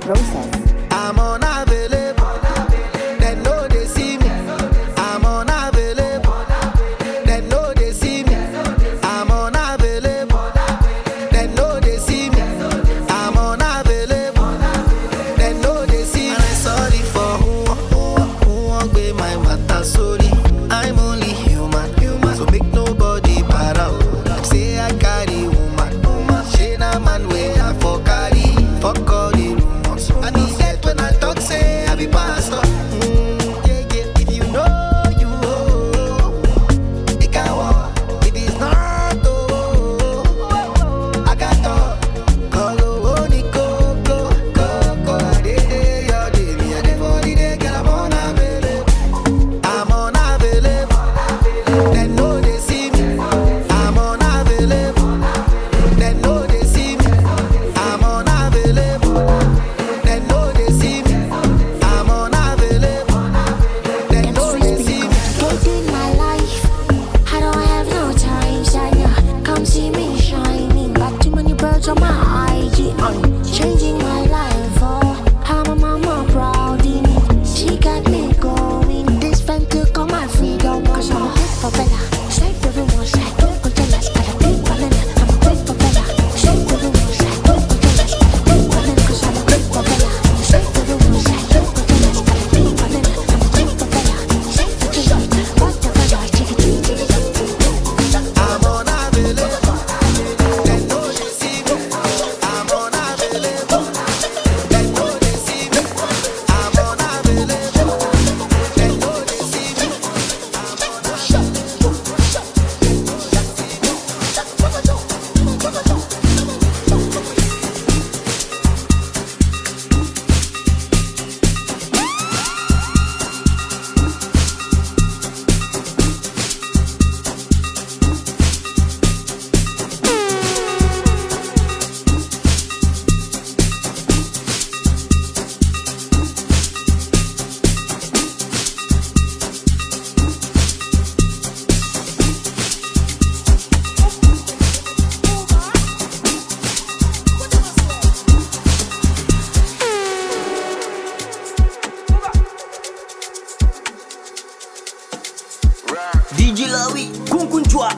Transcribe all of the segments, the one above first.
process. I'm unavailable. They know they see me. I'm unavailable. They know they see me. I'm unavailable. They know they see me. I'm unavailable. They know they see me. And I'm sorry for who won't be my matter. Sorry, I'm only human. So make nobody para. Them say I carry woman. She na man way I for carry. Fuck all the rumors. I need that when I talk say I be pastor. Yeah, yeah. If you know you it can walk. If it's not I got talk. Call only coco. I did your day. Me I did for the day. Girl, I'm unavailable. I'm unavailable. They know they see me. I'm unavailable. They know they see me. I'm unavailable. They know they see me. I'm unavailable. They know they see me. Dating my life, I don't have no time, Shania. Come see me shining. Got too many birds on my IG. I'm changing my life, oh. How my mama proud in me. She got me going. This friend took all my freedom. Cause I'm a big for Bella. Straight everyone side. Until I got a big banana. I'm a big for Bella. Straight everyone side. Until I got a big banana. Cause I'm a big for Bella. Straight everyone side. Until I got a big banana. I'm a big for Bella. Straight for the shot. What the fuck? Chicken. I'm unavailable. They know they see me. I'm unavailable. They know they see me. I'm unavailable. They know they see me. DJ Lawi, Kunkunchwa.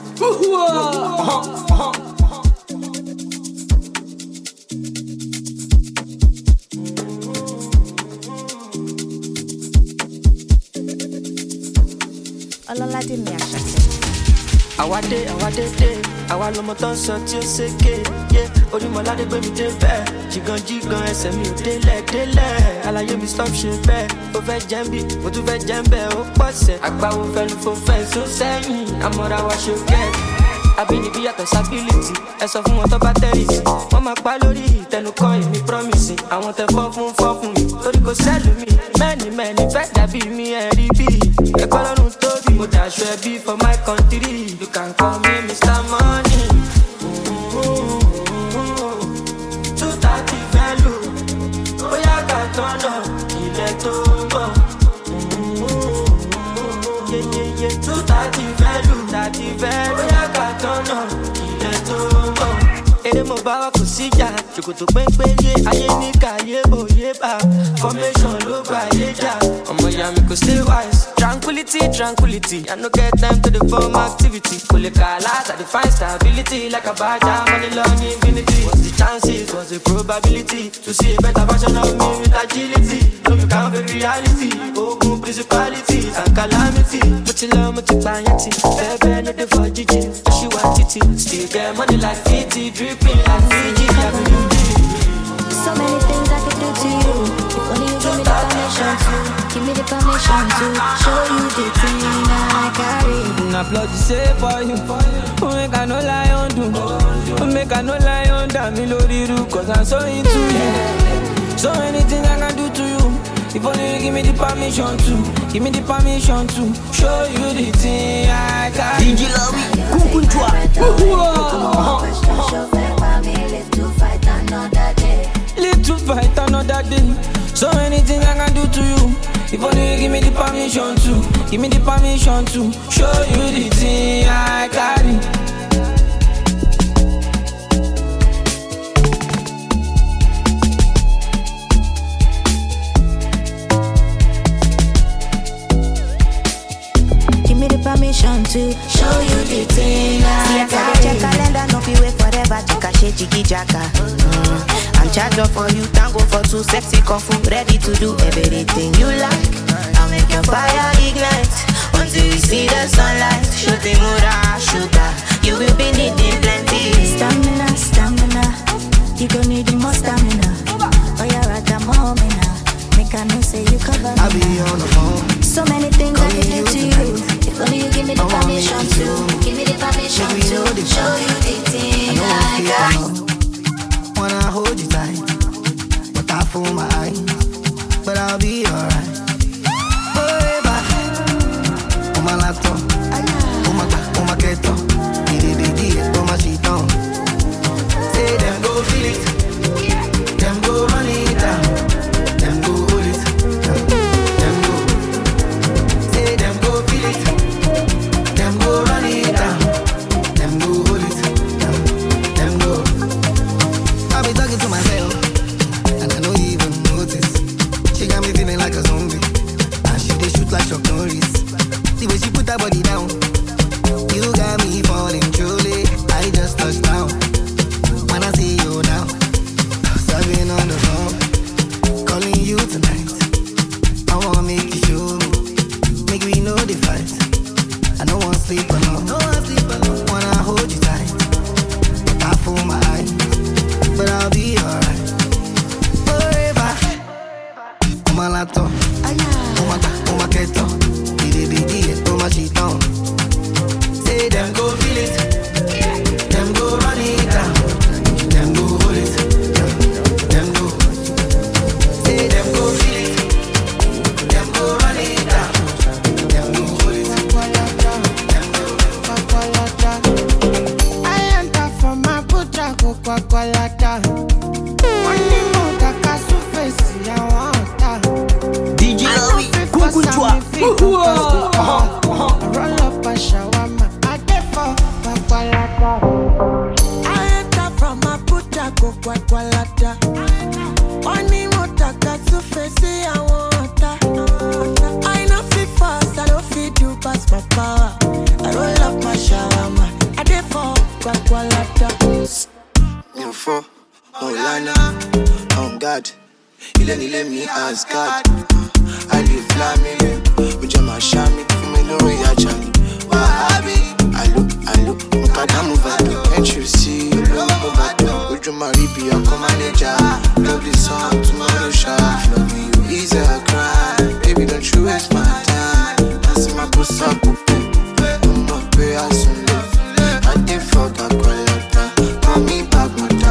Ọlọ́ládé mi Àṣàkẹ́. Àwádé, àwa lọmọ tó ń sọ tí ó ṣèké. Orímọ̀ládé gbé mi dé bẹ́ẹ̀. Jìgàn ẹsẹ̀ mi ò délẹ̀. Àlàyé mi stop ṣe bẹ́ẹ̀. Ó fẹ́ jẹ́ ń bì, mo tún fẹ́ jẹ́ ń bẹ̀. Ó pọ̀sẹ̀, àgbáwo fẹ́nu fò fẹ́ sún sẹ́yìn. Àmọ́ra wa ṣe kẹ́ẹ̀kì. Àbínibí yàtọ̀ sábìlìtì. Ẹ sọ fún wọn tó bá tẹ́rìsì. Wọ́n máa pa lórí ìtẹnukọ́ èmi promise. Àwọn tẹ fọ́ fún mi. Torí kò sẹ́lù mi. Mẹ́ni fẹ́ dàbí mi ẹ̀rí bí. Ẹ̀kọ́ lọ́rùn tóbi. Mo dàṣọ ẹbí for my country. You can call me Mr. Money. 230 fẹ́ lò. Bóyá ká tọ́nà ilẹ̀ tó ń bọ̀. 230 fẹ́ lò. Bóyá ká tọ́nà ilẹ̀ tó ń bọ̀. Eré mo bá wa kò síjà. Ṣòkòtò péńpé yé ayé ní kàyé òye bá. Formation ló gbà yé jà. Ọmọ ìyá mi kò stay wise. Tranquility. I no get time to the form activity. Kò lè kà láti define stability. Like a badger, money long infinity. What's the chances? What's the probability? To see a better version of me with agility. No, you can't fake reality. Ogun principalities and calamity. Mo ti pààyàn tí. Bẹ́ẹ̀ no dey for jíjí. Oṣìwà títì. Still get money like 50. Dripping like Fiji. So many things I could do to you. If only you give me the permission to. Give me the permission to show you the thing I carry. Na plug say for you. Make I no lie on do. Make I no lie on me lórí ru. Cause I'm so into you. So many things I can do to you. If only you give me the permission to. Give me the permission to show you the thing I carry. DJ Lawi, Kunkunchwa. Live to fight another day. So many things I can do to you. If only you give me the permission to. Give me the permission to show you the thing I carry. jiggy jagger. I'm charged up for you, tango for two, sexy coffee, ready to do everything you like. I'll make your fire ignite until you see the sunlight. Shooting mura, sugar, you will be needing plenty. Stamina, stamina, you gon' need the more stamina. Oh yeah, right, I'm home now. Make I know say you cover me. I'll be on the phone. So many things I can do to you. If only you give me the permission to. Give me the permission to show you the thing I got. Wanna hold you tight, but I fool my eyes. But I'll be alright. Forever. Oh my laptop. Oh my keto. Oh my shit on. Say them go feel it. Them go run it down. Them go hold it. Them go. Say them go feel it. Them go run it down. Them go hold it. Them go. I be talking to myself, and I don't even notice. She got me feeling like a zombie, and she dey shoot like Chuck Norris. The way she put her body down, you got me falling truly. I just touched down. When I see you now, I've on the phone, calling you tonight. I wanna make you show me, make we know the fight. I don't wanna sleep alone. Wanna hold you tight, but I fool my eyes. But I'll be alright. Forever. Oh my laptop. Oh my keto. Oh my shit on. Say them go feel it. Them go run it down. Them go hold it. Them go. Say them go feel it. Them go run it down. Them go hold it. Them go. I enter from my putra go kwakwalata. Money more kaka su face ya wanta. DJ Lawi, Kunkunchwa. Roll up a shawarma. I get for kwakwalata. I enter from my putra go kwakwalata. Money more kaka su face ya wanta. I know fit fast, I don't fit do pass my power. I roll up my shawarma. I get for kwakwalata. For Olana, on God, il est me as God. I live flaming, with your mashami, me no reaction. Wahabi, I look, Mukada move. Can't you see? Would you marry be a manager? Love this song, tomorrow shot. Love you is a crime. Baby, don't you waste my time. I see my puss up, I'm not pay as soon as I did fuck a qualata. Call me back,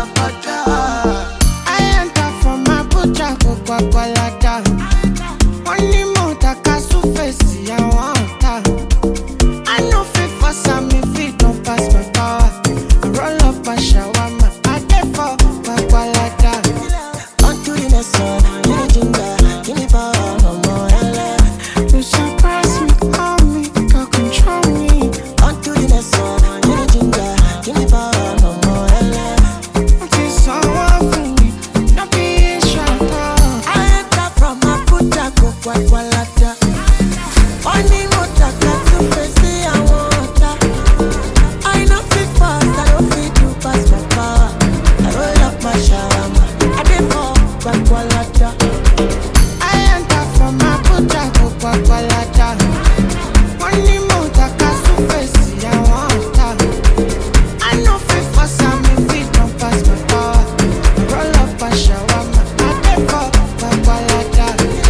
I enter from my butcher, go kwakwalata. Money more taka su face ya wanta. I know fit for some if it don't pass my power. I roll up a shawarma, I get for kwakwalata. Onto the next one, give me ginger, give me power, no more LA. You surprise me, call me, can control me. Onto the next one, give me ginger, give me power, no more LA. What is someone for me? No be a shadow. I enter from my puta go kwakwalata. Money more taka to face I want. I know fit fast, I don't fit to pass my power. I roll up my shawarma, I dey for kwakwalata. I enter from my butcher, go kwakwalata. Money more taka su face ya wanta. I know fit for some if it don't pass my power. Roll up a shawarma, I get for kwakwalata.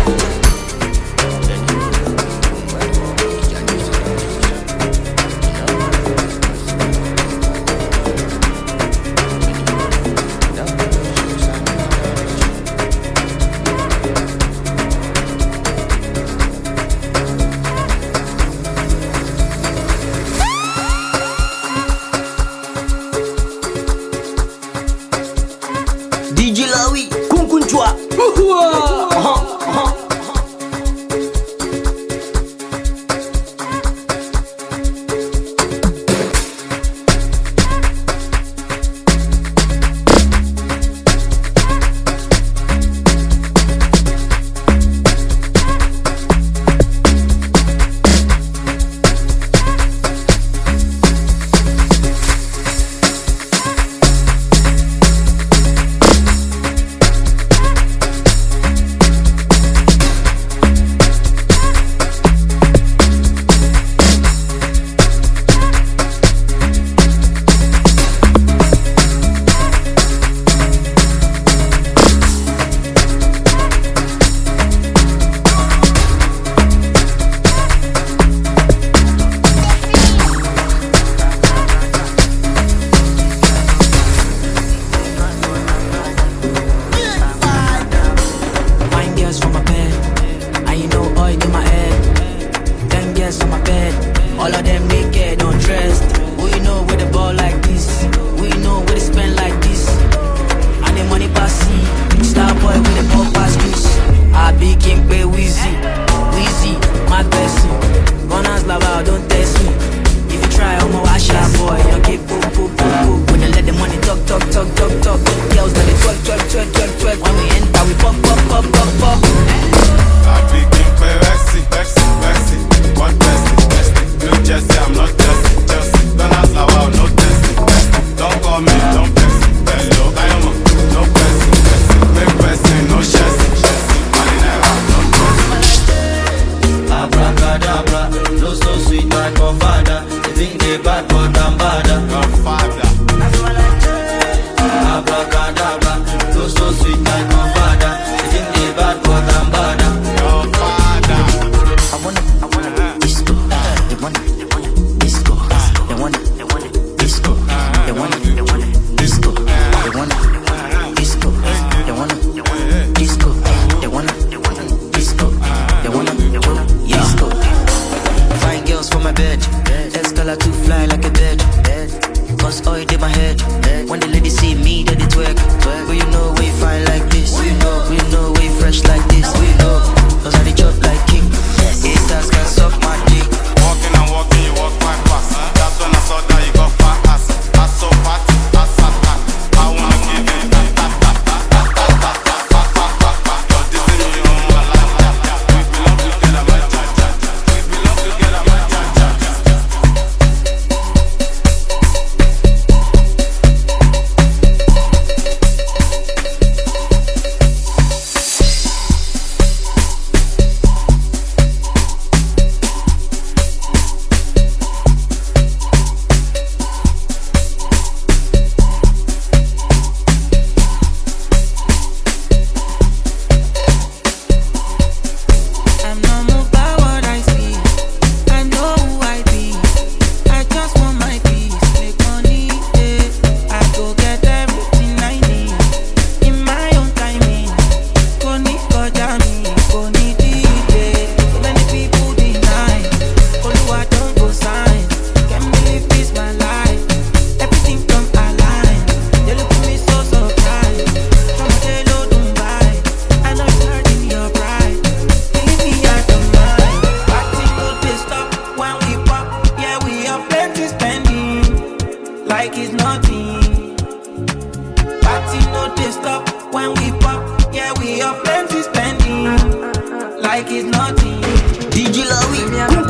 DJ Lawi, Kunkunchwa. top. Girls now they twirl. When we enter, we pop. I begin play Rexy. What bestie? No Jesse, I'm not Jesse. Don't ask Lawa, no testing. Don't call me, don't text me. Hello, I am no person. Make person, no chassis. Marinera, no person. Abracadabra, no so sweet like my father. They think they bad, but I'm badder. Godfather. Abracadabra, no so sweet like my father. They think they bad, but I'm badder. Godfather. I wanna disco. They wanna disco. They wanna disco. They wanna disco. They wanna disco. They wanna disco. They wanna disco. They wanna disco. Fine girls for my bed. Escala to fly like a bird. Cause oil in my head. When the ladies see me, then they twerk. But you know we fine like this. We know we fresh like this. We know, cause I dey chop like king. Haters can suck my dick. Walking and walking, you walk quite fast. That's when I saw that you got fat ass. That's so fat, that's fat. I wanna give you that. You're dissing me on my life. We belong together, my cha-cha. We belong together, my cha-cha. I'm not moved by what I see. I know who I be. I just want my peace. Make money, I go get everything I need in my own timing. Go need me, go need it. So many people deny. Oluwa don't go sign. Can't believe this my life. Everything come alive. They look at me so surprised. From a low Dubai. I know it's hurting your pride. Leave me out of mind. Party no dey stop when we pop. Yeah, we have plenty spending, like it's nothing. Party no dey stop when we pop. Yeah, we have plenty spending, like it's nothing. DJ Lawi,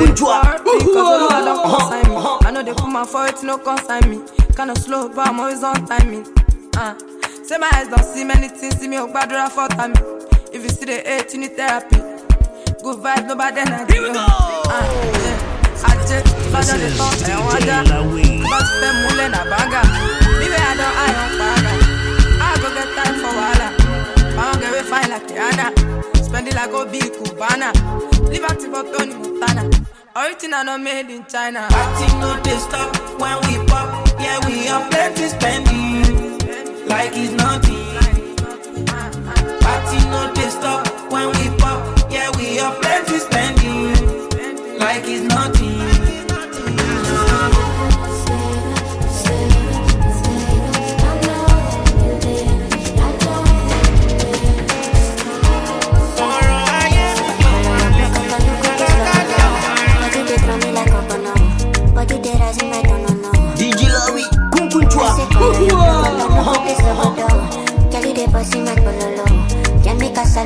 I know they put my foot, no consign me. Kinda slow, but I'm always on timing. Say my eyes don't see many things, see me up bad for time. If you see the hate, you need therapy. Good vibes, nobody then I Here we go! I just father the thought, I want that. But spend mule na banga. Maybe I don't banga. I go get time for wala. I don't get fine like Rihanna. Spend it like a big Cubana. Live active for Tony Montana. Original not made in China. Party no dey stop when we pop. Yeah, we have plenty spending, like it's nothing. Party no dey stop when we pop. Yeah, we have plenty spending, like it's nothing. DJ Lawi, Kunkunchwa. Kelly de bossy my pololo. Can make us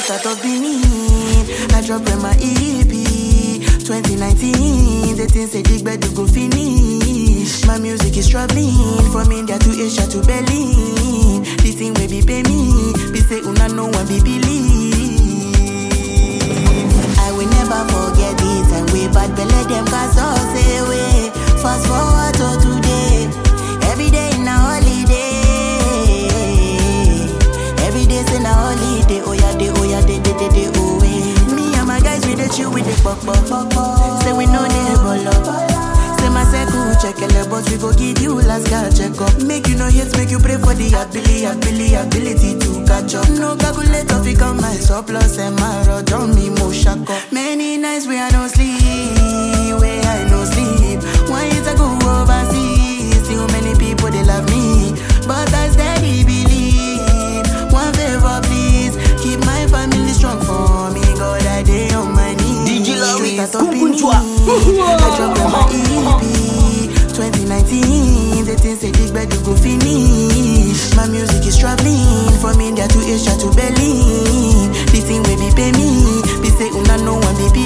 straight out of Benin. I dropped my EP 2019. The things say dig bed to go finish. My music is traveling from India to Asia to Berlin. This thing will be pay me. Be say una no one be believe. I will never forget this and way bad belly them cause all say away. Fast forward to today. Every day in a holiday. Every day's in a holiday. Oh yeah, day, oh yeah, day, oh yeah. Me and my guys with the chill with the pop. Say we know they ball up. Say my circle check a but we go give you last guy check up. Make you no hits, make you pray for the ability to catch up. No calculator fi come my surplus and my rod on me mo shack up. Many nights where I no sleep, where I no sleep. Why is I go overseas? Still many people they love me, but I steady believe. One favor please, keep my family strong for me. God I day on my knees. DJ Lawi, I drop my EP 2019. The things say dig bed to go finish. My music is traveling from India to Asia to Berlin. This thing will be pay me. Be say una no one be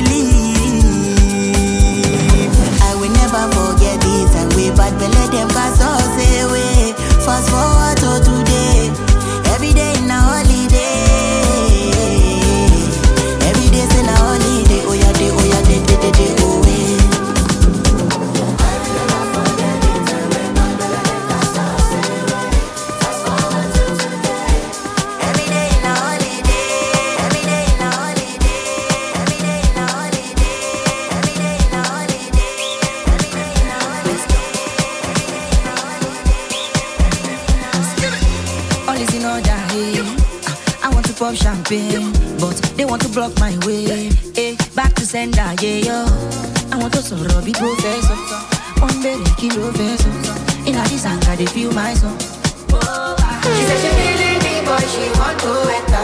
believe. I will never forget this and way bad belly them cause all say away. Fast forward to today. Every day in a holiday. Every day's in a holiday. Oh yeah, day, oh yeah, day, oh yeah. Pop champagne, but they want to block my way. Hey, back to sender, yeah, yo. I want to sorrow big professor. One day they kill professor. In a this anger, they feel my song. She said she feeling me, but she want to enter.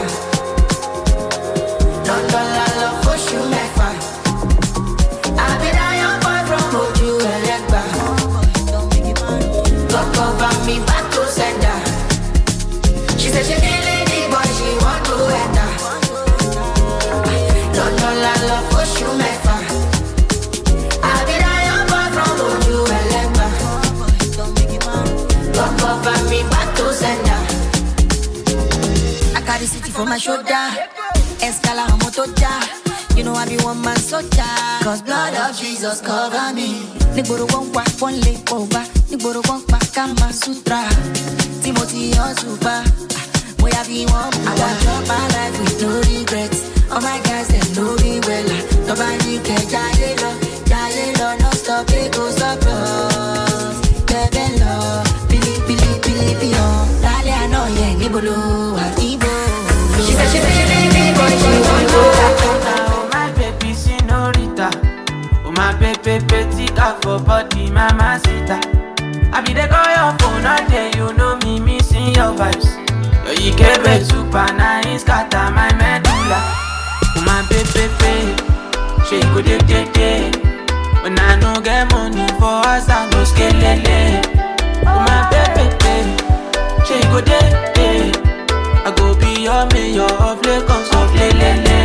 London, la love for you, my fine. I've been a young boy from Oju, Elegba. Don't cover me, back to sender. She said she feeling me, but she want to enter. London, la love for you, my fine. I've been a young boy from Oju, Elegba. Don't cover me, back to sender. I got the city for my shoulder. Escala motoja. You know I be one man soldier. Cause blood of Jesus cover me. Nigboro won't walk one leg over. Nigboro won't walk Kama Sutra. Timothy or Super. We have been one. I want to my life with no regrets. All my guys they know me well. Nobody can Jayelo, no stop it, go stop us. Bebelo, Billy, Dale I know yeah, Nibolo, Ibo. She said she boy, she want to. Oh my baby, señorita. Oh my baby, petita for body, mama sita. I be the call your phone all day, you know me missing your vibes. Your Ikebe super nice, scatter my medulla. Oh my baby, she go day. When I no get money for us, I no skelele. Oh my baby, she go day. I go be your mayor of Lagos, of Lelele.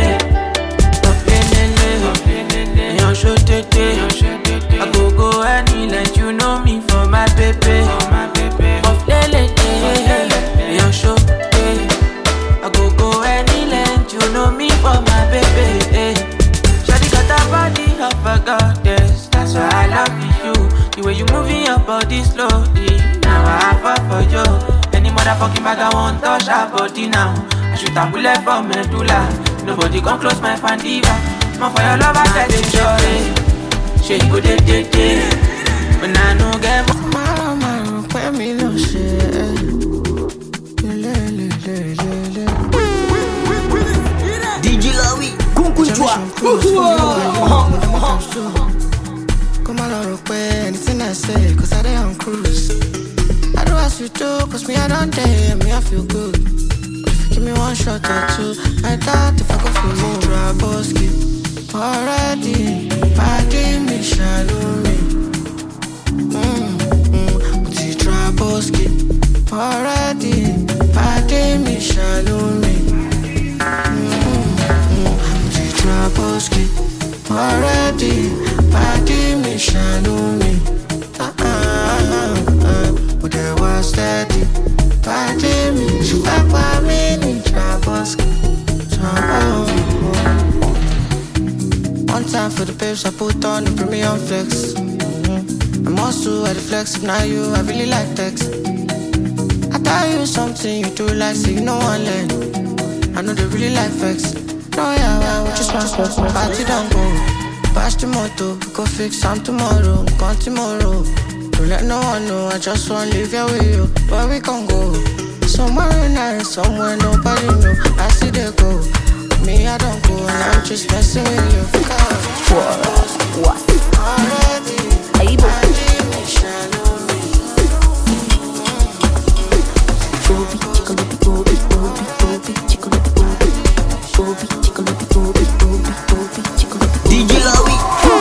Yon show tete. I go any let you know me for my baby. Of Lelele. Yon show tete. I go any let you know me for my baby. Shawty got a body of a goddess. That's why I love you. The way you moving your body slowly. Now I fall for you. Any motherfucking bag I want touch her body now. I shoot a bullet for medulla. Nobody come close my fan diva. More for your love I said it's your way. She go day. When I no get Maro, when me no shit. DJ Lawi, Kunkunchwa. Come on, anything I say, cause I dey on cruise. I do as you do, cause me I don't dare, me I feel good. Give me one shot or two. I doubt if I go for more. Traboski already. Pardon me, shallow me. Traboski already. Pardon me, shallow me. for the babes, I put on the premium flex. I'm also at the flex, if not you, I really like text. I tell you something, you do like, say you know one leg. I know they really like flex. No, yeah, we just want to party, don't go. Bash the motor, go fix some tomorrow, gone tomorrow. Don't let no one know, I just want to live here with you. Where we can go? Somewhere nice, somewhere nobody know. I see they go. Me, I don't go, and I'm just messing with you. What? Already, DJ Lawi,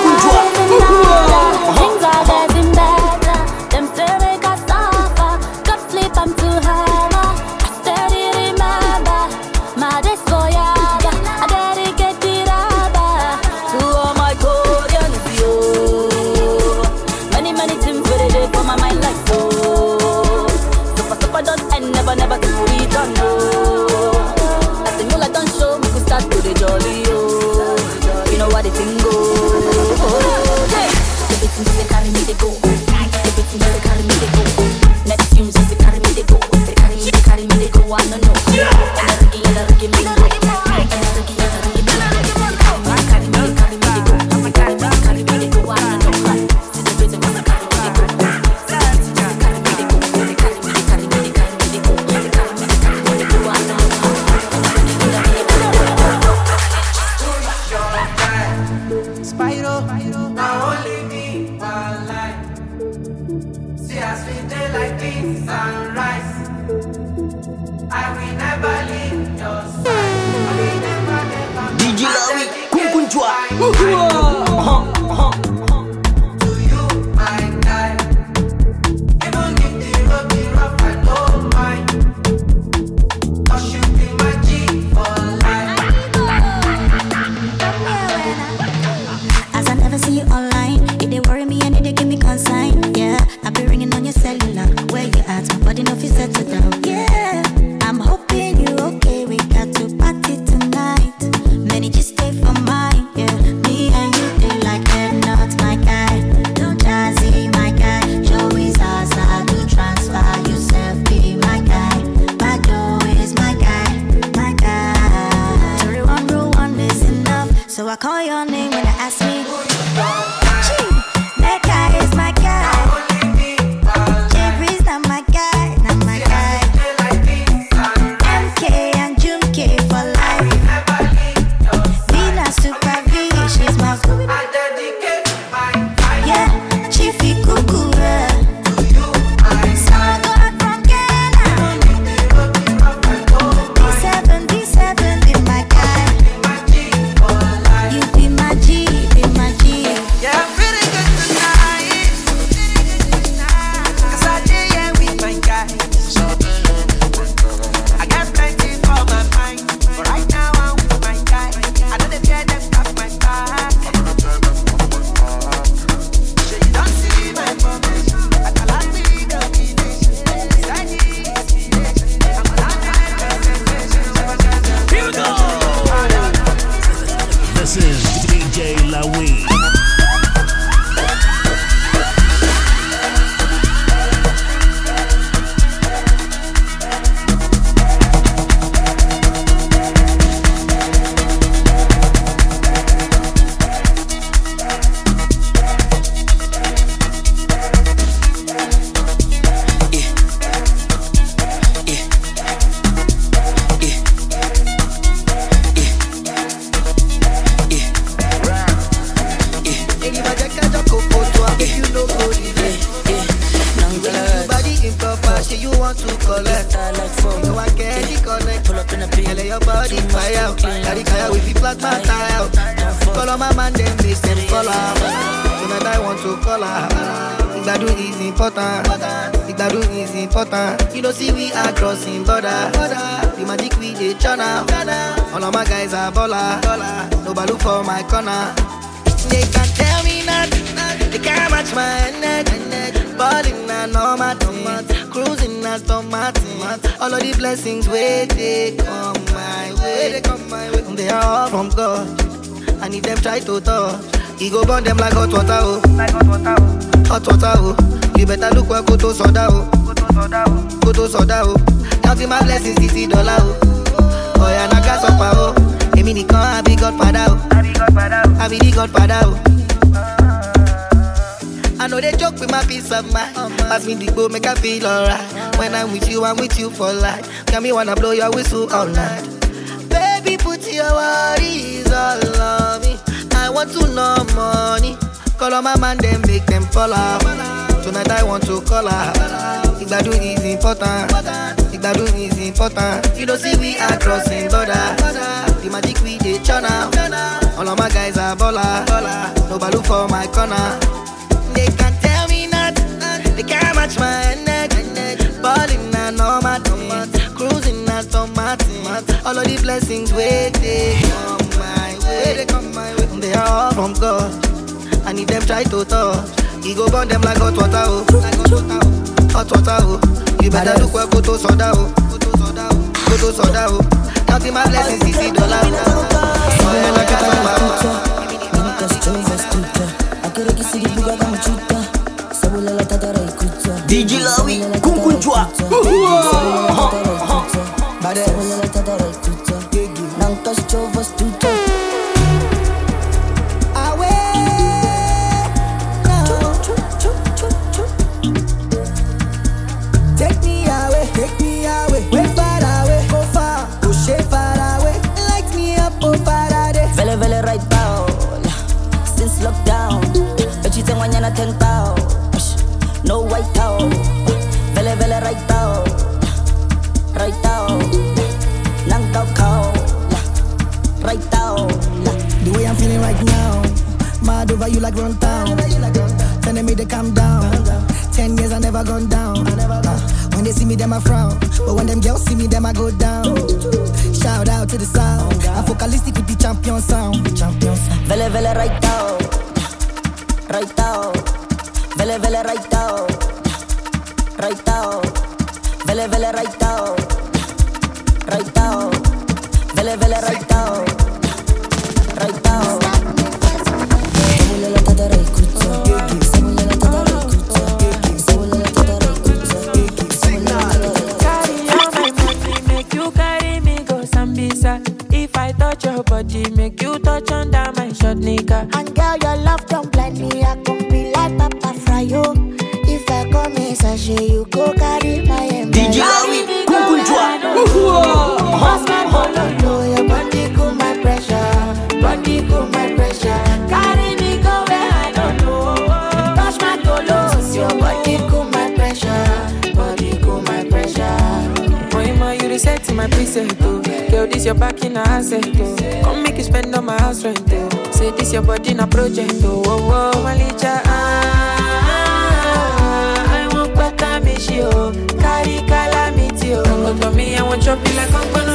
things are getting better. Them say make us suffer. Got sleep, I'm too high. I steady remember my days for yaba. I dedicate it up to all my Koreans, yo. Many things for the day for my mind like so. Suffer don't end, never to we don't know. As the moonlight don't show, we could start to the jolly, yo. You know what the thing go. Hey, the bitch they carry me, they go. The bitch they carry me, they go. Next tunes they carry me, they go. They carry me, they go. I don't know. And the reggae me go. DJ Lawi, Kunkunchwa. As I never see you online, it they worry me and it they give me consign. Yeah, I be ringing on your cellular. Where you at? My body no fit settle down. Yeah, I'm hoping you okay. We got to party tonight. Many just stay for mine. Yeah, me and you they like them not my guy. Don't jazzy my guy. Show his ass how to transfer yourself. Be my guy. Bado is my guy. My guy. Jury one rule one is enough. So I call your name when I ask me. That guy is my guy. Jeffrey's not my guy, not my guy. MK and Jumke for life. Vina Super V, she's my yeah, Chiefy Cuckoo. Sago from Ghana. D7, be my guy. You be my G, be my G. Yeah, I'm feeling good tonight. 'Cause I did, yeah, with my guys. I got plenty for my mind. But right now I'm with my guys. I know they fear them got my back. So you don't see my formation. I can like me domination. I'm a lot of Here we go. This is DJ Lawi. You know, see we are crossing border. The magic we dey channel. All of my guys are baller. Nobody look for my corner. They can't tell me nothing. They can't match my energy. Balling and no matter. Cruising as Tom Martin. All of the blessings where they come my way. They are all from God. And if them try to touch, He go burn them like hot water, oh. Hot water, oh. You better look where Koto Soda, oh. Koto Soda, oh. Counting my blessings, $60, oh. Oh yeah, Naga Sopa, oh. Emi Nikon, I be Godfather, oh. I be the Godfather, oh. I know they joke with my peace of mind. Pass me the bow, make I feel alright. When I'm with you for life. Got me wanna blow your whistle all night. Baby, put your worries all on me. I want to know money. Call on my man, then make them fall out. Tonight I want to call her. Igbadu is important. Igbadu is important. You don't see we are crossing border. The magic we dey channel. All of my guys are baller. No baloo for my corner. They can't tell me nothing. They can't match my energy. Balling and no matter. Cruising and some Martin. All of the blessings wait, they come my way. They are all from God. I need them try to touch. He go burn them like hot water, oh. Hot water, oh. You better look where Koto Soda, oh. Koto Soda, oh. Counting my blessings, $60, oh. Yeah, like a DJ Lawi, Kunkunchwa. No white out, vele vele right out, knocked out cow, right out. The way I'm feeling right now, mad over you like run town. Telling me to calm down. 10 years I never gone down. When they see me, them I frown, but when them girls see me, them I go down. Shout out to the sound. I'm focalistic with the champion sound. Vele vele right out, vele vele right out, vele vele right out, vele vele right out. Make you carry me go Sambisa. If I touch your body, make you touch under my short nigga. And girl, your love don't blind me. I can be like Papa Fryo. If I come in sachet, you go carry my DJ Lawi, Kunkunchwa. Boss man, follow your body, cool my pressure. Body, cool my pressure. Carry me go where I don't know. Touch my tolos, your body, cool my pressure. Body, cool my pressure. Moima, you reset my preset, oh. Girl, this your back in a asset, oh. Come make you spend on my house rent, oh. Say this your body in a project, oh. Oh, Malicha, I want better me, she, oh. Carry calamity, oh. Come to me, I want chop you like I'm gonna.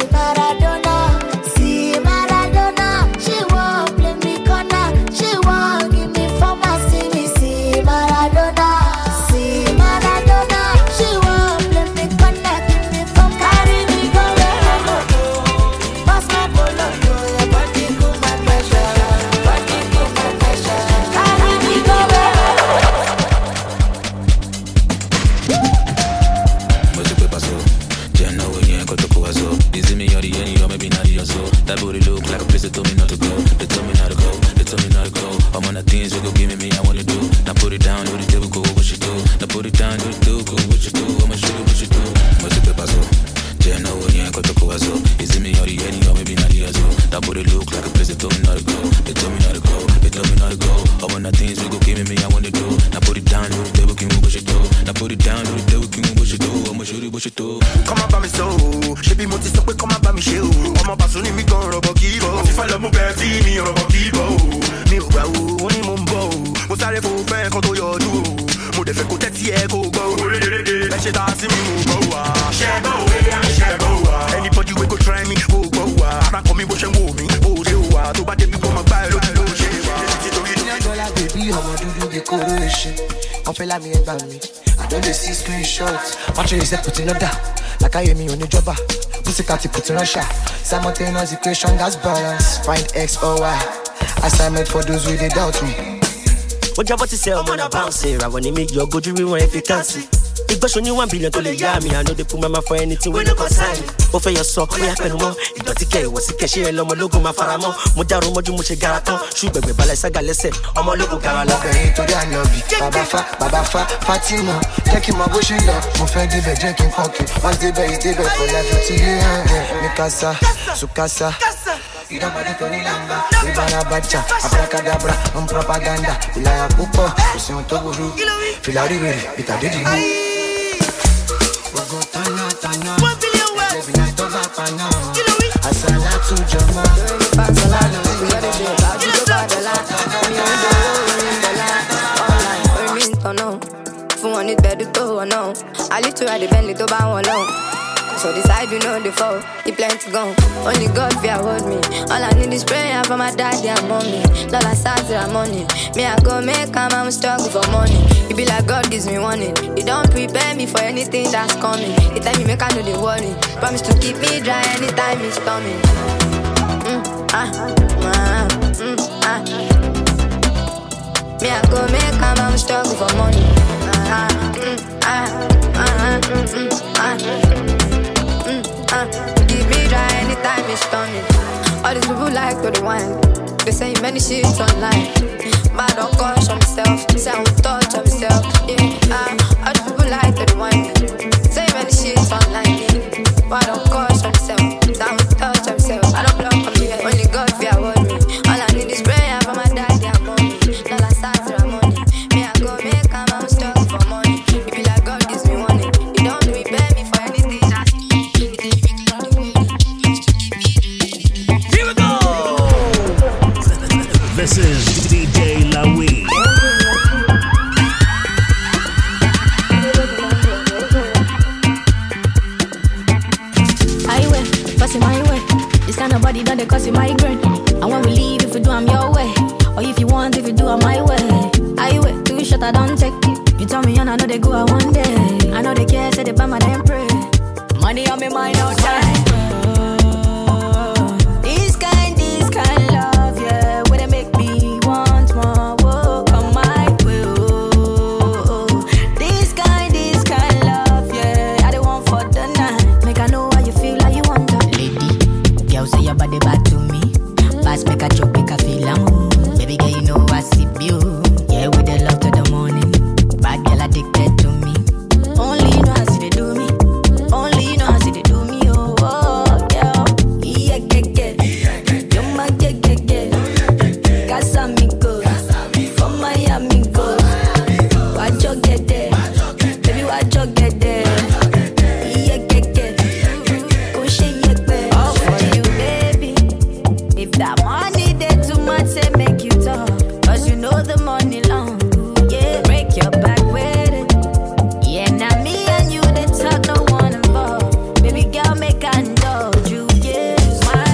Maradona, she won't play me corner. She won't give me for my see Maradona, she won't play me corner. Give me for carry me go where I go. Pass my bolo, your body cool my pressure. Body cool my pressure. Carry me go where I go. Mucho que pasó, ya no voy a encontrar cuazo. Dice mi yori y yo me vine a so. That booty look like a place that told me not to go. They told me not to go. They told me not to go. I'm on the things we go give me, I wanna do. Now put it down, do the devil go what you do. Now put it down, do the devil go what you do. I'ma show you what you do. Mucho que pasó, ya no voy a encontrar cuazo. Dice mi yori y yo me vine a so. That booty look like a place that told me not to go. They told me not to go. They told me not to go. I'm on the things we go give me, I wanna do. Now put it down, do the devil go what you do. Now put it down, do the devil go what you do. I'ma show you what you do. Come on, by me so. She be multi so quick, come on, by me show. I'm a passion in me gon' rubber keyboard. If I love my baby, me rubber keyboard. Me ò gbà o, ó ní mo ń bọ̀ o. Mo sáré fò fẹ́ kan tó yọjú o. Mo dẹ̀ fẹ́ kó tẹ́tí ẹ kó gbọ́ o. Ẹ ṣe ta sí mi mo gbọ́ wa. Ṣẹ́gbọ́ o, ṣẹ́gbọ́ wa. Anybody wey go try me, ó gbọ́ wa. Ara kan mi bó ṣe ń wò mí, ó ṣe wà. Tó bá débi kó máa gbá ẹ lójú ló ṣe wà. $1 baby, ọmọ dúdú bí kóró ẹṣin. Wọ́n fẹ́ lámì ẹgbà mi. I don't see screenshots. Watch your reset put in order. Like I hear me on the jobber. Pussycat put in Russia. Simultaneous equation, that's balance. Find X or Y. Assignment for those who they doubt me. What you about to say? I'm on a bounce here. I wanna make your go to rewind if you can see. Big Bash only 1 billion to the yummy. I know they put my mouth for anything when you consign me. But for your soul, we happen more. It got to get what's the cash here. I'm a logo, my faramo. Mujaro Moju Mushigaraton. Shoot baby, Balasaga, listen. I'm a logo, Carala. To the lobby. Baba Fa, Fatima. Take him a bush in love. Mufendi be drinking coffee. Once the best, the best for life. Till the end. Mikasa, Sukasa. Ida Tony Lamba, Ibana Bacha, Abracadabra, propaganda, Ilaya Pupo, Sion Toguru, Filari, Itadidi. Tana, 1 billion words. Asala to Jama. I live to ride the Bentley to buy one long. So decide you know the fall, the plan to go. Only God fear hold me. All I need is prayer for my daddy and mommy. All I start to money. Me I go make I'm struggle for money. You be like God gives me warning. You don't prepare me for anything that's coming. The time you make I know the worry. Promise to keep me dry anytime it's storming. Me I go make I'm struggle for money. Keep me dry anytime it's storming. All these people like to the wine. They say many shit online. But I don't caution myself. Say I won't touch on myself. Yeah, all these people like to the wine. Say many shit online. But I don't caution myself. Say I won't touch on myself. I don't block on me. Only God fear hold me. All I need is prayer for my daddy and mommy. All I start to money. Me I go make I'm stuck for money. You be like God gives me warning. You don't prepare me for anything that's This is DJ Lawi. Highway, passing my way. This kind of body done they cause you migraine. And when we leave, if you do, I'm your way. Or if you want, if you do, I'm my way. Highway, 2 shot I don't take. You tell me and I know they go out one day. I know they care, say they buy my damn pray. Money on me mind all time. This kind love, yeah. Where they make me want more. Whoa, come my way. Oh. This kind love, yeah. I don't want for the night. Make I know how you feel, how you want to. Lady, girl say your body bad to me. Pass make a choke, make a feel I'm. Baby girl, you know I see you. Yeah, with the love to the morning. Bad girl addicted to me. Only you know how see they do me. Only you know how see they do me. Oh, girl. Yeah, get. You're my get. Casamigos. For Miami go. Watch you get there. Baby, watch you get there. Yeah, get. Go shake your bed. All for you, baby. If that money there too much, say make you talk. Cause you know the money long. Yeah, break your back with it. Yeah, now me and you, they talk, no one involved. Baby girl, make I indulge you. Yeah, my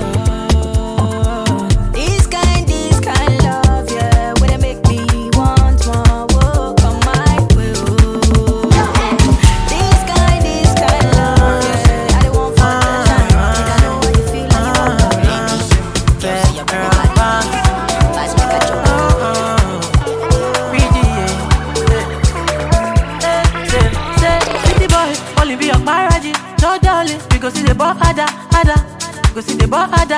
God. This kind love, yeah. Where they make me want more. Whoa, come my way. This kind love, yeah. I don't want for the night. Make I know how you feel, how you want to be. Girl, say your body bad. Let's make a joke. Pretty boy, only be your marriage. No darling, because it's a boy harder. Because it's a boy harder.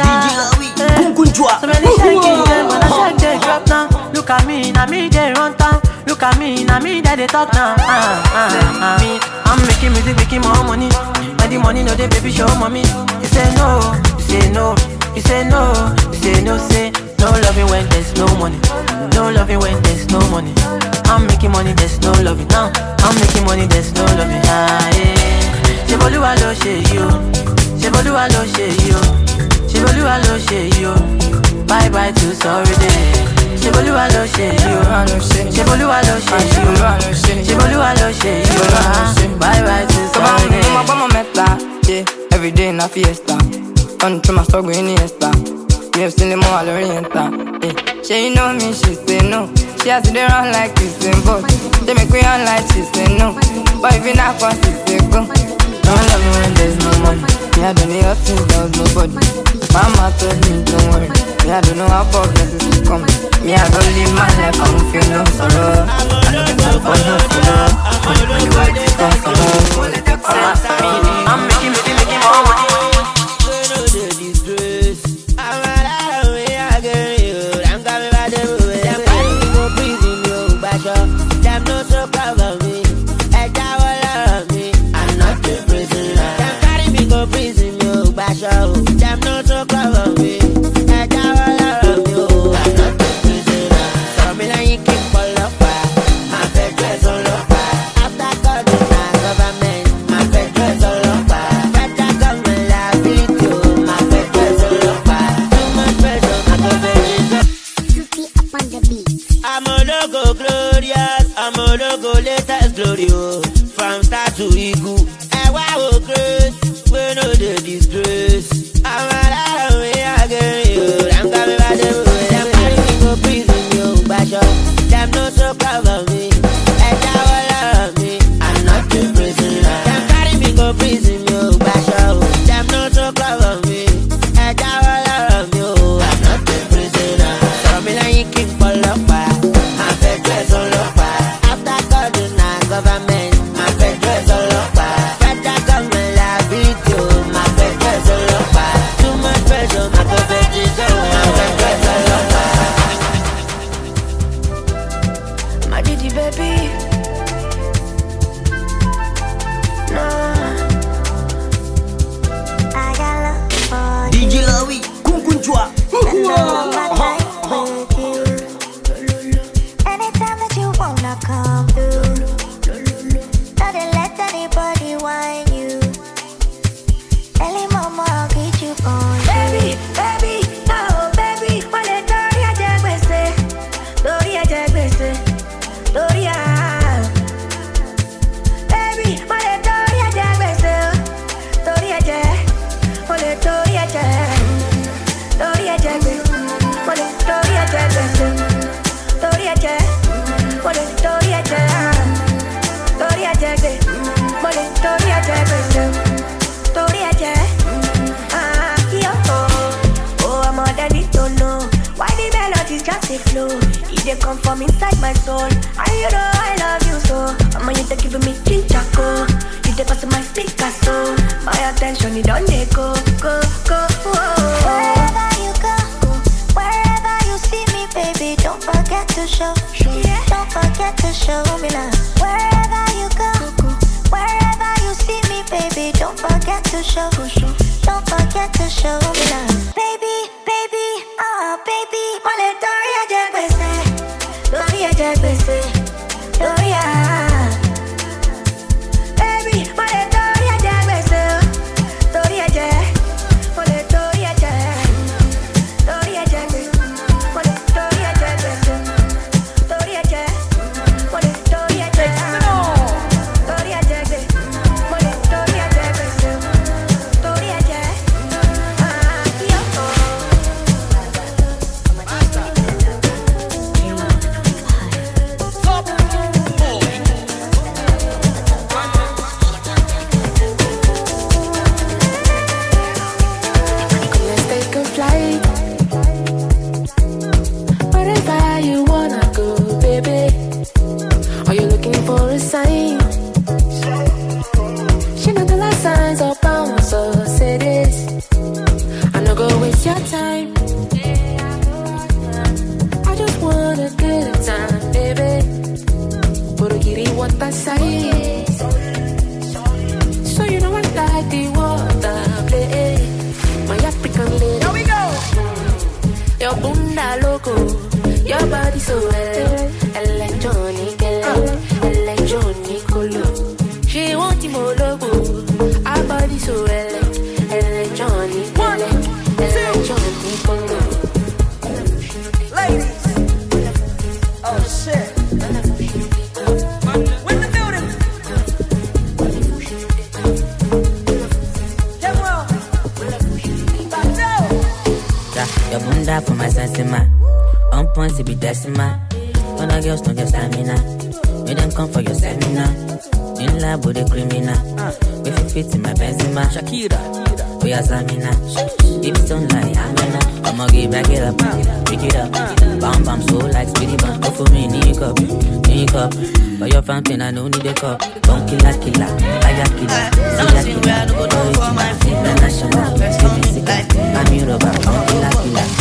So many shaking them, when I shake they drop now. Look at me, now me they run town. Look at me, now me that they talk now. Me, I'm making music, making more money. When the money no they baby show mommy. You say no, you say no, you say no, you say no, say no loving when there's no money. No loving when there's no money. I'm making money, there's no loving now. I'm making money, there's no loving. Ṣeboluwa ló ṣe yìí o. Ṣeboluwa ló ṣe yìí o. Ṣeboluwa ló ṣe yìí o. Bye bye to sorry day. Ṣeboluwa ló ṣe yìí o. Ṣeboluwa ló ṣe yìí o. Ṣeboluwa ló ṣe yìí o. Bye bye to sorry day. Come on, yeah. Every day in a fiesta. Run through my struggle in the esta. Me have seen them all oriental. Yeah. She know me, she say no. She has to do run like this and both. They make me run like she say no. But if you not want, she say go. Don't love me when there's no money. Me I don't need up since there was nobody. Mama told me don't worry. Me Me, I don't know how problems come. Me, I go live my life, I don't feel no sorrow. I know the time for no follow. When the white is come from home, I'm making more money. Them no so cover me. I'm not a prisoner. Them carry me go prison, yo, basho. Them no so cover me. I'm not a prisoner. So me like you keep all up. My bed dress all up. After God, the government. My bed dress all up. Better government liability. My bed dress all up. Too much pressure, my government. Suki up on the beat. I'm a logo glorious, I'm a logo latest glorious. From start to eagle, and wow, grace, we know the disgrace. I'm a lot way again, yo. I'm coming by the way. Them carry me go prison, yo, basho. Them no so cover me, and all of me. I'm not a prisoner. Them carry me go prison, yo, basho. Them no so cover me, and all of me. I'm not a prisoner. So me like you keep all up. Government, my bed dress all up. Better government liability, my bed dress all up. Too much pressure, my bed dress all up. My Didi baby, no. I got love for DJ Lawi, Kunkunjwa. anytime that you wanna come through. Don't let anybody whine you. Early mama, I'll get you on. Baby, baby, no, baby. Wale Doria Jagbese, Doria Jagbese, Doria. Baby, wale Doria Jagbese, Doria Jag, wale Doria Jag, Doria Jagbese, wale Doria Jagbese, Doria Jag, wale Doria Jag. Doria Jagbe, mole Doria Jagbe, Doria Jag. Yo, oh, I'm all that need to know. Why the melodies just a flow? If they come from inside my soul, and you know I love you so. I'm on you to give me chinchako. You they pass my speaker so my attention it don't they go. Wherever you go, wherever you see me, baby, don't forget to show. Don't forget to show me love. Wherever you go, wherever you see me, baby, don't forget to show. Don't forget to show me love. Baby, baby, oh baby, mole Doria Jagbese, Doria Jagbese, Doria. Baby, mole Doria Jagbese, Doria Jag, mole Doria Jag, Doria Jagbese, mole Doria Jagbese, Doria Jag, mole Doria Jag, Doria Jagbese, mole Doria Jagbese, Doria Jag. Let's take a flight. Wherever you wanna go, baby. Are you looking for a sign? She know the last signs of bounce, so say this. I'm not gonna waste your time. I just want a good time, baby. But I give you what I say. So you know I like the water play. My African lady. Here we go. Your bunda loco, your body so electronic, electronic color. She want him all logo, our body so electronic, electronic color. Ladies, oh shit. When the building. Your bunda for my sensima. On point to be decima. When the girls don't get stamina. Make them come for your seminar. In lab with the criminal. If you fit in my Benzema. Shakira. We are Zamina. Hips don't lie, Amina. I'ma get back it up, pick it up. Bam bam so like speedy bam. Go for me, nick up. But your fountain, I don't need a cup. Don't killer, fire killer. See that killer, go for my international. I'm your rubber, don't killer.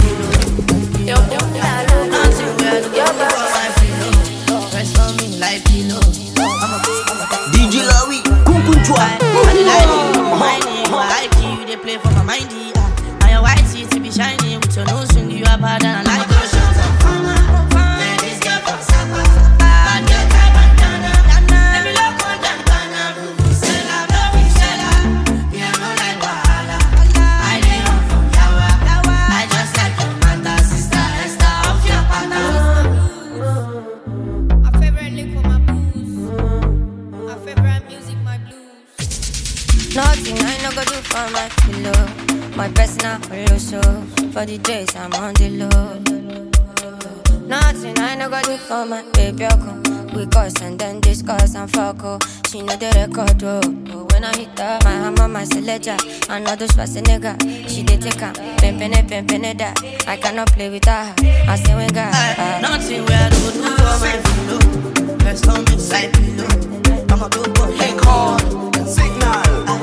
Rest on me like pillow. DJ Lawi, Kunkunchwa. My name, I like you, they play for my mindy. And your white teeth to be shiny with your nose ring, you are bad and I like those shots. This girl from Sapa. Bad girl, tie bandana. Let me look on bandana. Vuvuzela, vuvuzela. Me I know like Wahala. I lay on from Yawa. I just like your mother, sister Esther of your pattern. My favorite lick for my blues. My favorite music, my blues. Nothing I no go do for my pillow. My personal hollow so for the days I'm on the low. Nothing I no go do for my baby. We cuss and then discuss and fuck oh. She know the record oh. But when I hit her, my hammer, my selector, another Schwarzenegger. She dey take her, pimpin' that. I cannot play with her. I say when God. Nothing where I do for my pillow. Rest on me side pillow. I'm a good boy. Hey, call signal.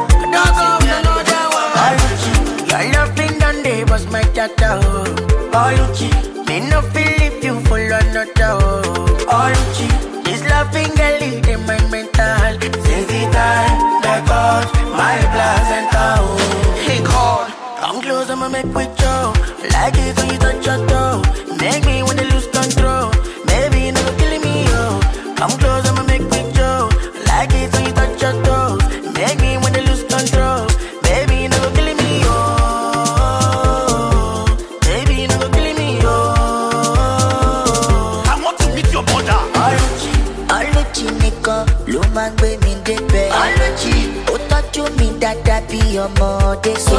Your loving done day was my tata. Oluchi, me no feel if you full or not. Oluchi, this loving girl is in my mental. Since the time that got my placenta. Hey God, come close, I'ma make with you. Like it when you touch your toe. Make me wanna lose control. Maybe you never killing me, yo. Come close, I'ma make with you. Like it when you touch your toes. Make me wanna lose control. Baby, you never killing me, yo. Baby, you never killing me, yo. I want to meet your brother. Oluchi nìkan ló máa ń gbé mi débẹ̀. Oluchi ó tọ́jú mi dáadáa bí ọmọdé sọ.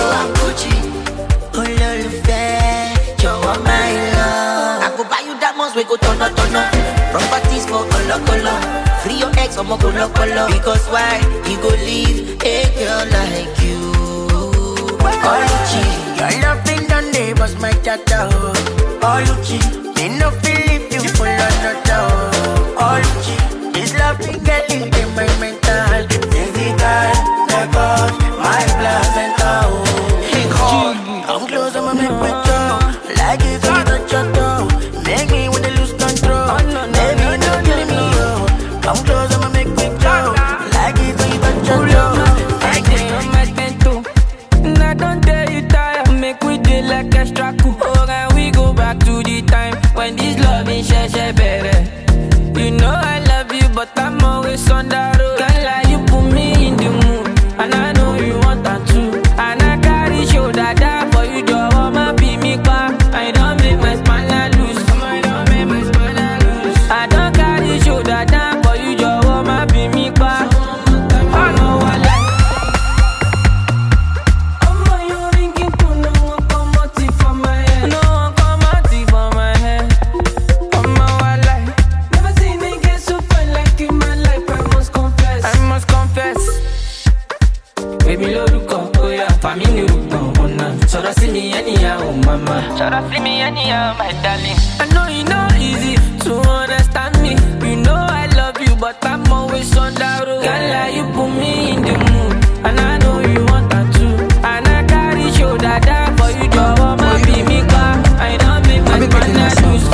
Olólùfẹ́ jọ̀wọ́ máa ń lọ. I go buy you diamonds we go tọ̀nà. Properties for kọ̀lọ̀kọ̀lọ̀. Free your ex ọmọ kọ̀lọ̀kọ̀lọ̀. Because why you go leave a girl like you? Oluchi, your loving done day was my tata. Oluchi, me no feel if you full or not. Oluchi, this loving girl is in my mental. Since the time that got my placenta. Hey God, come close, I'ma make with you. Like it when you touch your toe. Make me wanna lose control. Maybe you're not killing me, yo. Come close, I'ma make with you. Like it when you touch your toe. And I don't tell you tired. Make we do like extra cool. Oh, and we go back to the time when this love is share better. You know I love you, but I'm always on the road. Can't lie, you put me in the mood, and I know you want that too. And I carry shoulder down for you, don't want my be me back. I don't make my spine loose. I don't make my spine loose. I don't carry shoulder down for you, don't want my be me back. I know I like. Baby, loruko, oh yeah, family ruko, ona. Chora see me anyhow, oh mama. Chora see me anyhow, my darling. I know you know easy to understand me. You know I love you, but I'm always on the road. Can't lie, you put me in the mood, and I know you want that too. And I carry shoulder down for you, job, my be me car. I don't make my partner lose.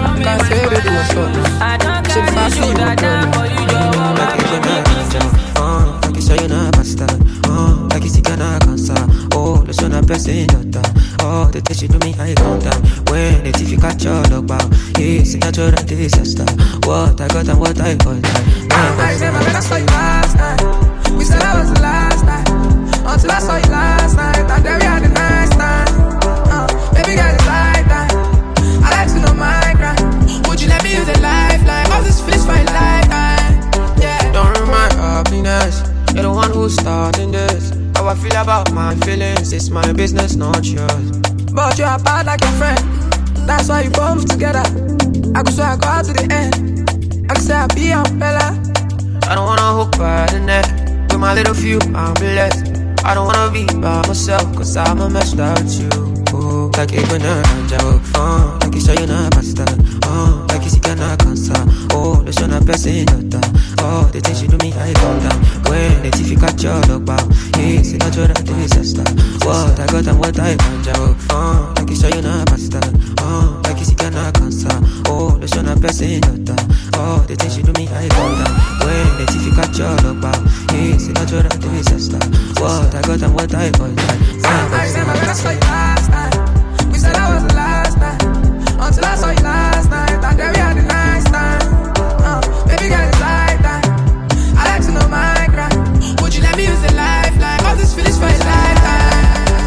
I don't carry shoulder down for you, job, my be me car. Like you say you're not pasta. Like you see can't cancer. Oh, the son of person daughter. Oh, the things you do me I count down. When the TV catch your dog bow. It's a natural disaster. What I got and what I got. I never met us for you last night. We said that was the last night. Until I saw you last night. And then we had a nice time. Baby girl, it's like that. I like to know my grind. Would you let me use a lifeline? All this feelings for a lifetime. Yeah. Don't ruin my happiness. You're the one who's starting this. How I feel about my feelings. It's my business, not yours. But you're bad like a friend. That's why you both together. I could swear I go out to the end. I could say I'll be umbrella. I don't wanna hook by the neck. With my little few, I'm blessed. I don't wanna be by myself, cause I'm a mess without you. Ooh. like a banana, like you say you're not pasta, like you see can't cancer, the son of person, the things you do me, I calm down. When the TV catch your look bow, it's a natural disaster. What I got and what I want, like you say you're not pasta, like you see can't cancer, the son of person, the things you do me, I calm down. When the TV catch your look bow, it's a natural disaster. What I got and what I want. I remember when I saw you last night. We said I was the last night. Until I saw you last night. And then we had a nice time. Baby girl, it's like that. I like to know my crime. Would you let me use the lifeline? All this feelings for a lifetime.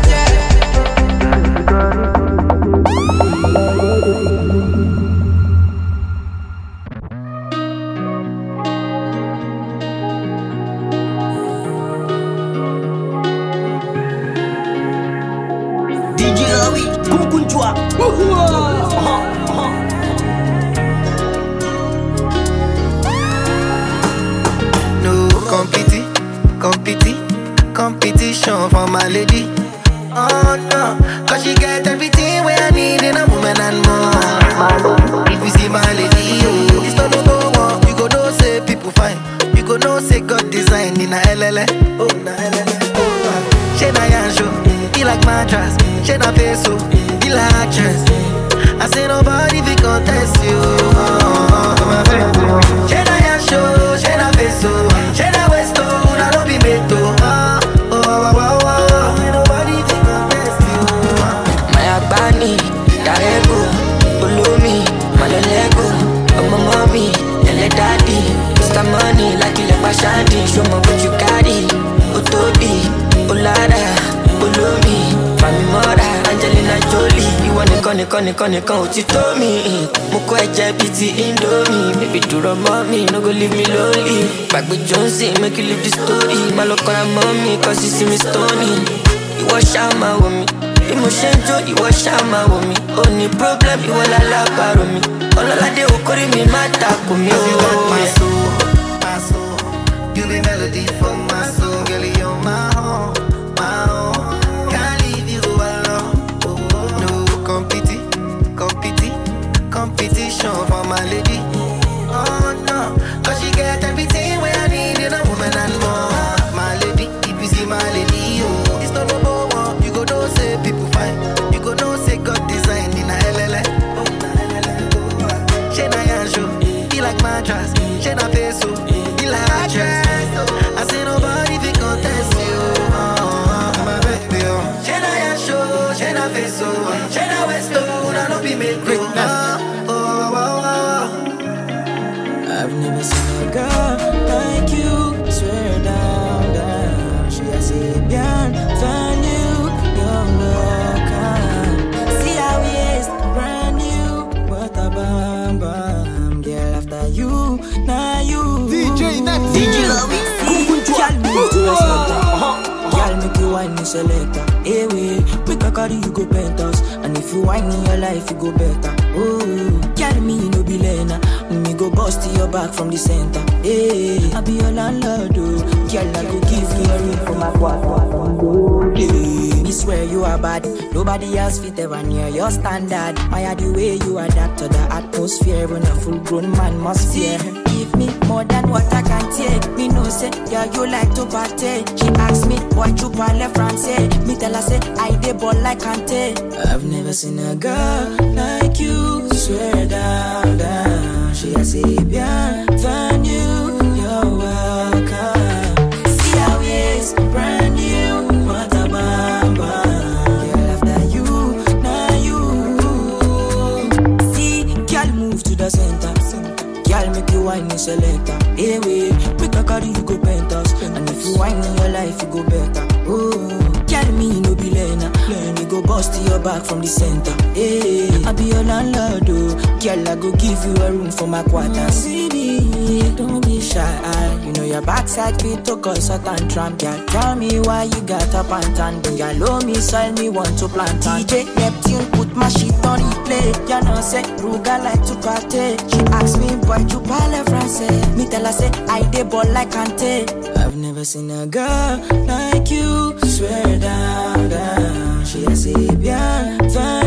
No competition for my lady. Oh no, cause she get everything where I need in a woman and more. If you see my lady, oh, it's not no one. You go know say people fine. You go know say God design in a LLA. Oh, na LLA. Oh, she na yansho, he like mattress. She na peso, he like actress. I say nobody fi contest you. She na yansho, she na peso, she na westo, na no be meto. Nobody fi contest you. My Agbani, Darego, Ulumi, Malolego, my mommy, Ele daddy, Mr. Money, like you like Shadi. Show me what you carry, Otobi, Olara, Ulumi, Fami Mora, Angelina Jolie. You want nìkan ó ti tó mi. Mo kọ́ ẹ̀jẹ̀ bíi ti Indomie. Baby dúró mọ́ mi, no go leave me lonely. Gbàgbé Johnson, make you leave the story. Má lọ kọ́ra mọ́ mi, cause you see me stony. Ìwọ ṣáà máa wò mí. Bí mo ṣe ń jó, ìwọ ṣáà máa wò mí. Ó ní problem, ìwọ lálábàárò mi. Ọlọ́ládé okòrí mi má takò mí. You got my soul, my soul. You be melody for my soul. Girl, you're my home, my home. Can't leave you alone. No competition for my lady. Oh no, cause she get everything where I need in a woman and more. My lady, if you see my lady, oh, it's not no one. You go know say people fine. You go know say God design in a LLA. Oh, na LLA. She na yansho, he like mattress. She na peso, he like actress. I say nobody fi contest you. My baby, oh. She na yansho, she na peso, she na westo, na no be made quick. I've never seen a girl like you. Swear down. She has a bien, find you, you're welcome. See how he is, brand new. What a bam bam, girl after you, now you. DJ Next, DJ Love, girl move to the center. Girl make you wine me selector. Hey we can carry you go penthouse. And if you wine in your life, you go better. Oh, carry me no be lena. Me go bust your back from the center. Hey, I be your landlord, oh. Girl, I go give you a ring for my quarter. Hey, me swear you are bad. Nobody else fit ever near your standard. I the way you adapt to the atmosphere. When a full-grown man must fear. Give me more than what I can take. Me no say, yeah, you like to party. She asked me, why you parle français? Me tell her say, I dey ball like Kante. I've never seen a girl like you. Swear down. She has a bien, find you, you're welcome. See how he is, brand new. What a bam bam. Girl after you, now you. See, girl move to the center. Girl make you wine me selector. Hey we can carry you go penthouse. And if you wine in your life, you go better. Oh, carry me no be lena. Me go bust your back from the center. Hey, I be your landlord, oh. Girl, I go give you a room for my quarters. Don't be shy, you know your backside fit to cause a tantrum. Girl, tell me why you got up and tan. Girl, low me, sell me, want to plant on. DJ Neptune, put my shit on replay. You know, say, Ruga like to party. She asked me, boy, you parle français. Me tell her, say, I dey ball like Kante. I've never seen a girl like you. Swear down. She has a bien,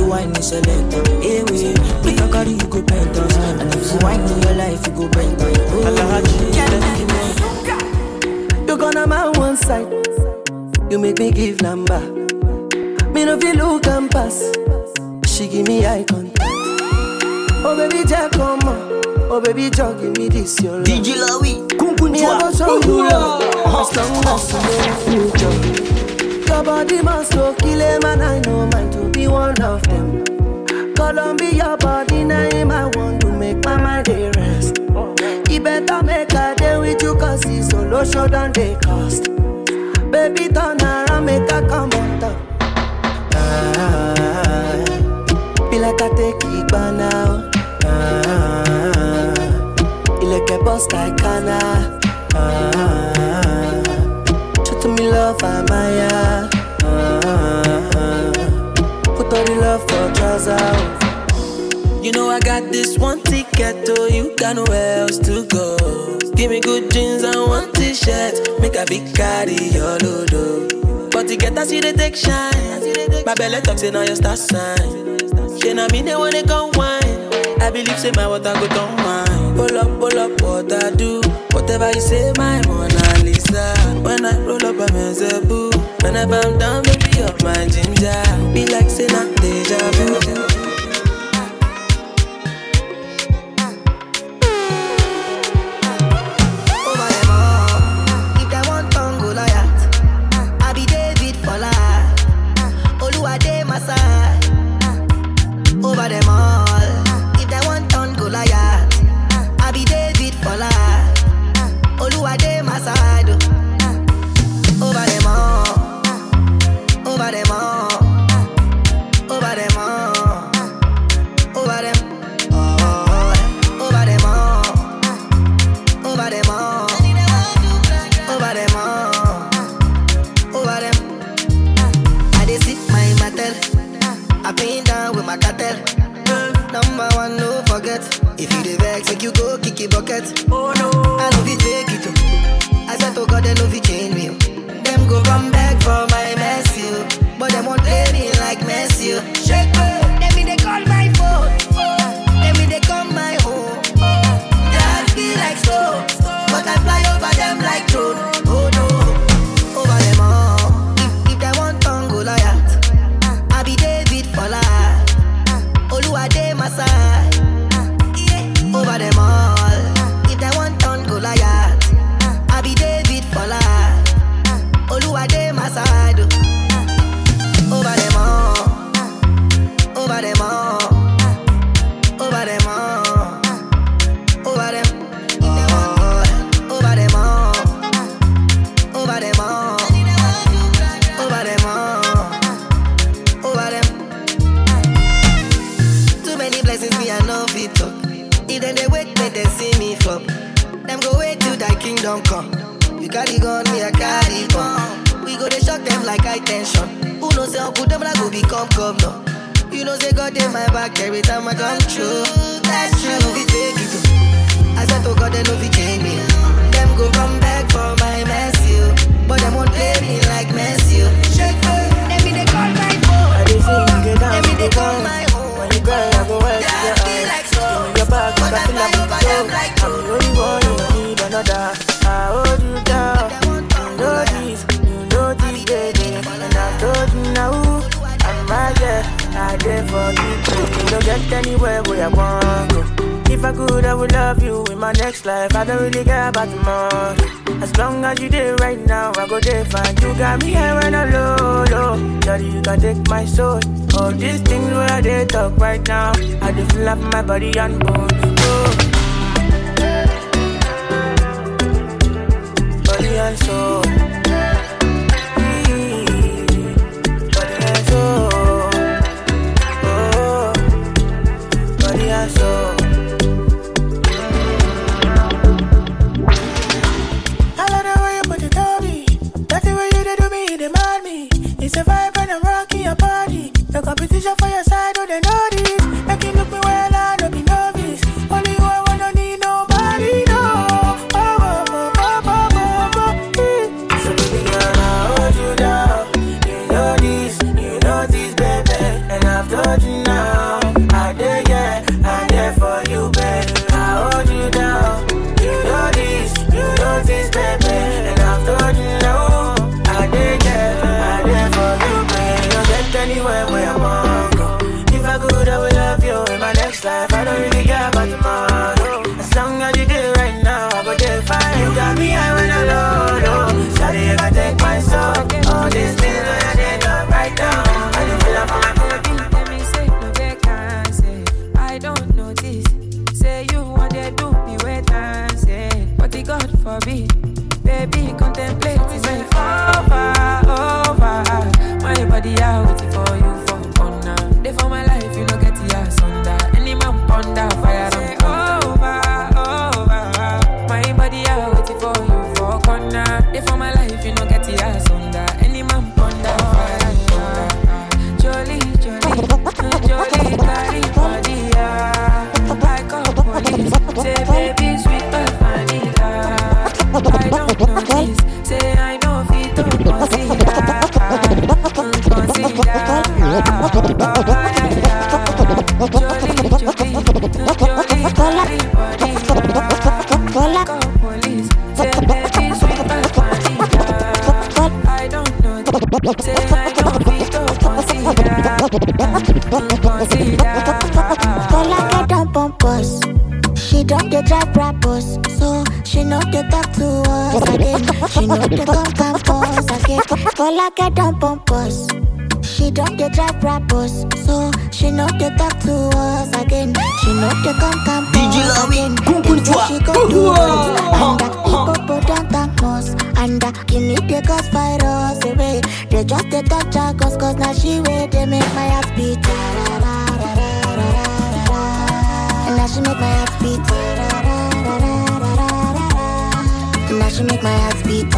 you wine is a letter. Hey, we make a carry, you go penthouse. And if you wine in your life, you go penthouse. You gonna my one side. You make me give number. Me no feel look and pass. She give me eye contact. Oh baby, Jack, come on. Oh baby, Jack, give me this your love. DJ Lawi, me I go show you love. As long as you know future. Your body must go kill him, and I know mine to be one of them. Columbia body name, I want to make my mind a rest. You better make a day with you, cause it's solo show than they cost. Baby, turn around, make a come on top. Feel like I take it by now. You like a boss like Kana. Show to me love, I'm Maya. Put all the love for trousers. You know I got this one ticket to you, got nowhere else to go. Give me good jeans and one t-shirt, make a big carry your load. But to get us, you they take shine. My belly talks in all your star sign. She na me, they wanna go wine. I believe say my water go down wine. Pull up, what I do. Whatever you say, my Mona Lisa. When I roll up, I'm a boo. Whenever I'm down, baby, up my ginger. Be like say not deja vu. Over them all, if they want turn Goliath, I be David for life. Oluwa dey my side. Over them all, over them all, over them all, over them all, over them all, over them all, over them all, over them. I dey sip my mattel. I been down with my cartel. Number one, no forget. If you the vex, make you go kick your bucket. Oh no, I love it, take it too. I said to God, they love it, change me. Them go come back for my mess, you. But them won't play me like Messi. Shake me, let me they call my phone. Let me they come my home. That feel like slow, but I fly over them like drone. Oh no, over them all. If they want tongue Goliath, I be David for life. Oluwa dey my side. Over them all. If they want turn Goliath, I be David for life. Oluwa dey my side. Over them all. Over them all. Over them all. Over them all. Over them all. Over them all. Over them all. Over them. Too many blessings me I know fit talk. If then they wait, make them see me flop. Them go wait till thy kingdom come. You carry gun, me I carry bomb. We go they shock them like high tension. Who knows say Uncle them like go become governor. You know say God in my back every time I come true. That's true, we take it too. I said to God they know we change me. Them go come back for my mess you. But them won't play me like Messi. Shake me, let me they call my phone. Let me they call my home. When you cry, I go wet to your eyes. Your back, but I feel like I'm the only one, you don't need another. I hold you down. You know this, baby. And I told you now, I'm right there. I there for you. You don't get anywhere where I want to. If I could, I would love you in my next life. I don't really care about tomorrow. As long as you there right now, I go there fine. You got me here when I'm low. Daddy, you can take my soul. All these things where they talk right now, I just feel up my body and bone. Oh. Body and soul. Body and soul. Oh. Body and soul. I love the way you put it on me. That's the way you do me, you demand me. It's a vibe and I'm rocking your body. The competition for your side, oh they know this. Make you look me well, I don't be novice. Only you, I wanna need nobody, no. So baby girl, I hold you down. You know this, baby. And I've told you police. Say baby sweet and funny, I don't know. Say I don't fit to consider. Cola get on pompous. She don't get drive rappers, so she know they talk to us again. She know they come campus again. Cola get on pompous. She don't get drive rappers, so she know they talk to us again. She know they come campus again. She go to us and the hippopotamus and the guinea they cause virus away. They just they touch her cause now she way they make my heart beat. And now she make my heart beat. And now she make my heart beat.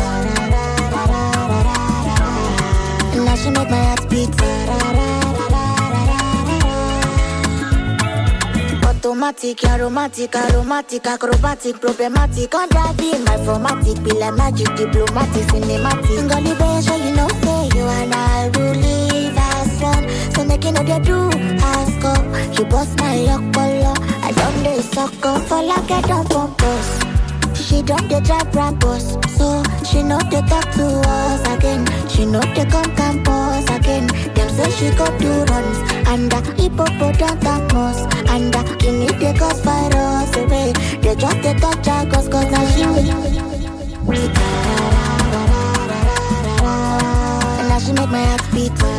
And now she make my heart beat. Automatic, aromatic, acrobatic, problematic. On driving my formatic, be like magic, diplomatic, cinematic. Gully baby, so you know say you and I will live as one. So make you know they do ask up. You bust my lock color. I don't they suck up for like I don't pompous. She don't they drive rappers, so she know they talk to us again. She know they come campus again. Them say she go do runs and the hippopotamus and the guinea they cause virus away. They just they touch her cause now she will. And now she make my heart beat.